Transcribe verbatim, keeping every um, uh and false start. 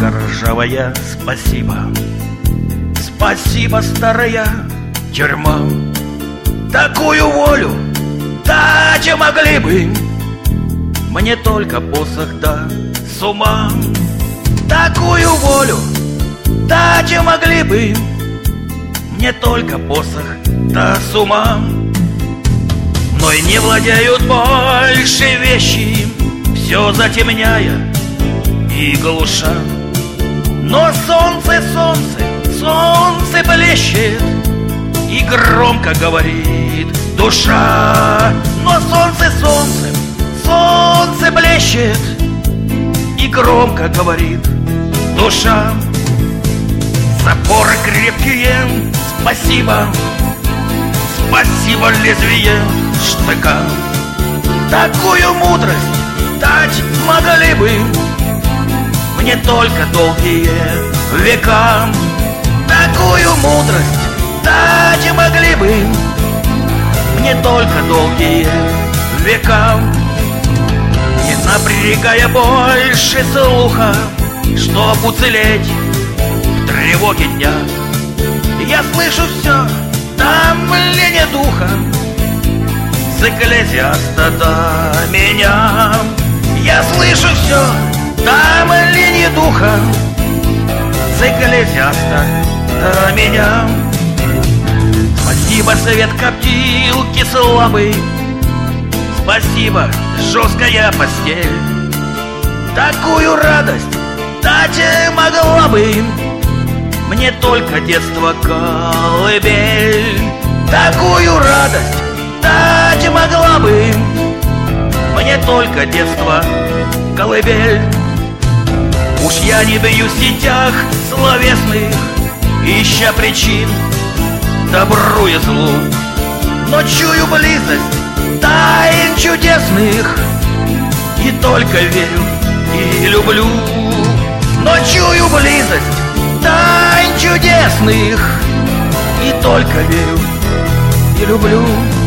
Палка ржавая, спасибо. Спасибо, старая тюрьма. Такую волю дать могли бы мне только посох да с ума. Такую волю дать могли бы мне только посох да с ума. Но и не владеют больше вещи, все затемняя и глуша. Но солнце, солнце, солнце блещет, и громко говорит душа. Но солнце, солнце, солнце блещет, и громко говорит душа. Запоры крепкие, спасибо. Спасибо лезвие штыка. Такую мудрость дать могли бы мне только долгие века. Такую мудрость дать могли бы мне только долгие века. Не напрягая больше слуха, чтоб уцелеть в тревоге дня, я слышу все томление духа с экклезиаста до меня. Я слышу все томление духа с экклезиаста до меня. Спасибо, свет коптилки слабый. Спасибо, жесткая постель. Такую радость дать могла бы мне только детство колыбель. Такую радость дать могла бы мне только детство колыбель. Уж я не бьюсь в сетях словесных, ища причин добру и злу, но чую близость тайн чудесных и только верю и люблю. Но чую близость тайн чудесных и только верю и люблю.